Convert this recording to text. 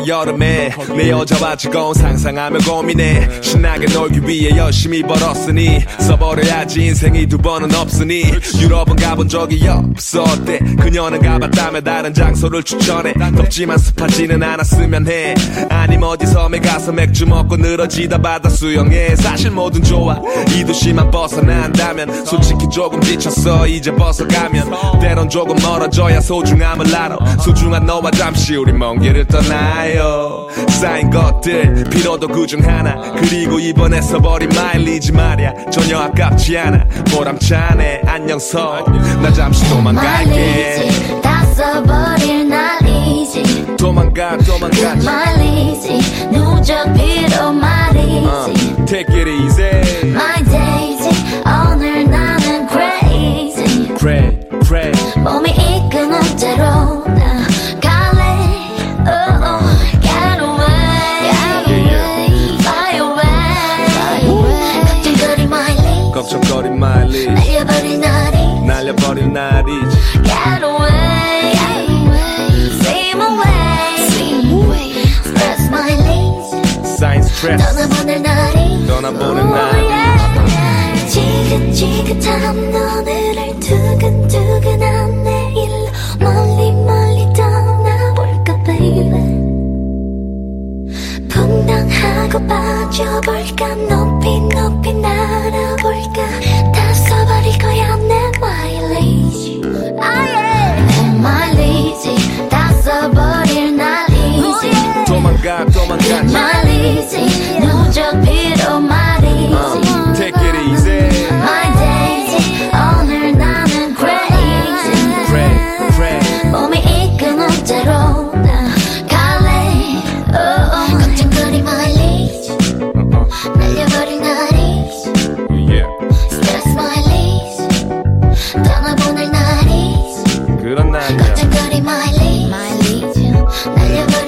여름에 내 여자와 즐거운 상상하며 고민해. 신나게 놀기 위해 열심히 벌었으니 써버려야지 인생이 두 번은 없으니. 유럽은 가본 적이 없어 어때? 그녀는 가봤다며 다른 장소를 추천해. 덥지만 습하지는 않았으면 해. 아님 어디 섬에 가서 맥주 먹고 늘어지다 바다 수영해. 사실 뭐든 좋아 이 도시만 벗어난다면. 솔직히 조금 지쳤어 이제 벗어가면. 때론 조금 멀어져야 소중함을 알아. 소중한 너와 잠시 우리 먼 길을 떠나요. 쌓인 것들 필요도 그중 하나. 그리고 이번에 써버린 마일리지 말야 전혀 아깝지 않아. 보람차네 안녕서 나 잠시 도망갈게. 다 써버릴 날이지. 도망가 그 말이지. 누적 필요 말이지. Take it easy My daisy. 오늘 나는 crazy. Pray pray 몸이 이끄는 대로 나 갈래. Get away. Fly away. 걱정거리 마일리지. 걱정거린 마일리지 날려버릴 날이. 날려버린 날이지. Get away. Swim away. Stress mileage. Sign stress 떠나보낼 날이. 떠나보낸 날이. 지긋지긋한 오늘을 두근두근한 내일로 멀리 멀리 떠나볼까 baby. 풍덩하고 빠져볼까. 높이 높이 날아볼까. 다 써버릴 거야 내 마일리지. 내 마일리지. 다 써버릴 날이지. 도망가 말이지. 누적 필요 말이지. Take it easy My daisy. 오늘 나는 crazy. Pray pray 몸이 이끄는 대로 나 갈래. 걱정거리 말리지. 날려버릴 날이지. Yeah Stress 말리지. 떠나보낼 날이지. 그런 날이야. 걱정거리 말리지. 날려버릴